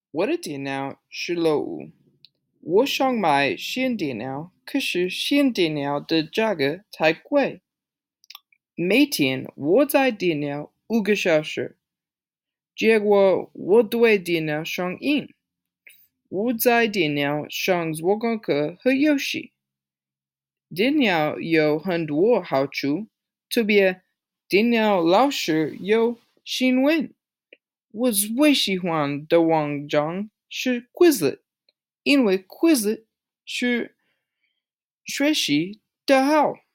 我的电脑是漏物，我想买新电脑，可是新电脑的价格太贵。每天我在电脑5个小时，结果我对电脑上瘾。我在电脑上做功课和游戏。电脑有很多好处，特别电脑老师有新闻。我最喜欢的网站是 Quizlet，因为 Quizlet 是学习的好。